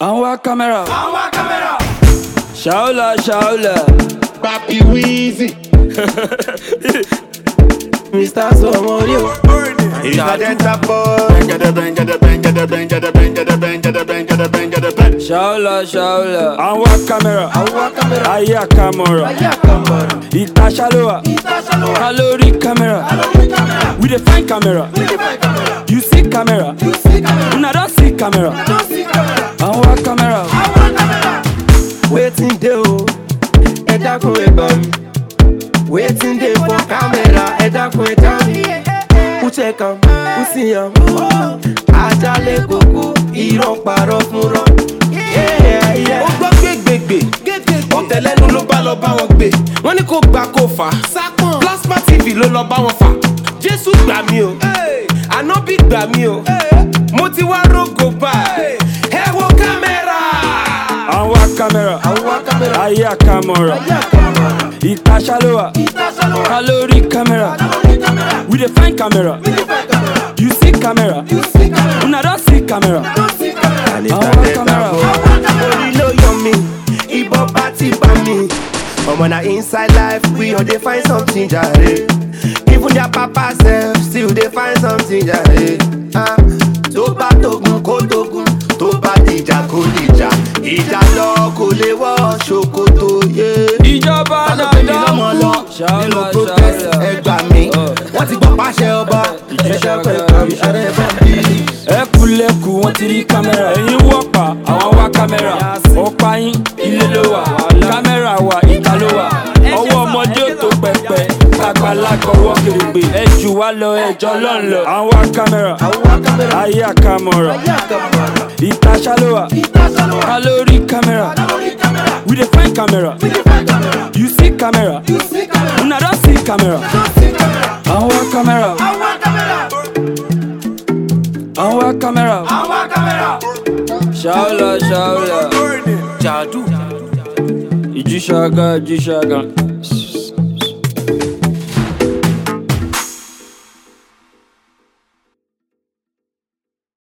Anwa camera. Shaula. Papi Weezy. Mr. Somorio. He's a dental boy. Shaula. Anwa camera. Aya camera. Ita shaloa. Kalori camera. We dey find camera. You see camera. Una don't see camera. Anwa camera. Waiting day o, ẹ̀dá kun ẹ̀gbọ́n mi. Waiting day for camera, ẹ̀dá kun ẹ̀dá mi. Who check am, who see am? Ajale koko, irọ́ parọ́ fún rọ́. Ó gbọ́ gbégbègbè, ọ̀tẹ̀lẹ́nu ló bá lọ bá wọn gbé. Wọ́n ní kó gbà kó fà, Plasma TV ló lọ bá wọn fà. Jésù gbà mí o, Ànábì gbà mí o. Mo ti wá rógò báyìí, ẹ wo kámẹ́rà. Anwa camera. Aya camera. Ita shaloa. Kalori camera. We dey find camera. You see camera. Una don't see camera. Anwa camera. Only know you me, Ibo party by me. But when I inside life, we all they find something jare. Even their papa self, still they find something jare. Tó bá tógun kó tógun, tó bá dìjà kó dìjà. Ìjà lọ kò lè wọ́ ṣòkòtò yé. Ìjọba dandan lọ nínú protest ẹgbà mi. Wọ́n ti gbọ́ pàṣẹ ọba, ẹ̀ṣẹ̀ pẹ̀lú ẹ̀rẹ́ bá bí. Ẹkùlẹ̀kù wọn ti rí kámẹ́rà. Ẹ̀yin wọ́pà, àwọn wá kámẹ́rà. Ọ̀pá yín, ilé ló wà. Kámẹ́rà wà, ìta ló wà. Ọwọ́ ọmọdé ò tó pẹpẹ. Àgbàlagbà ọwọ́ kèrègbè. Ẹ jù wá lọ, ẹjọ́ lọ́n lọ. Àwọn wá kámẹ́rà. Aya camera. Ita shaloa. Kalori camera. We dey find camera. You see camera. Una don't see camera. Anwa camera. Shaula. Jadu. Ijishaga.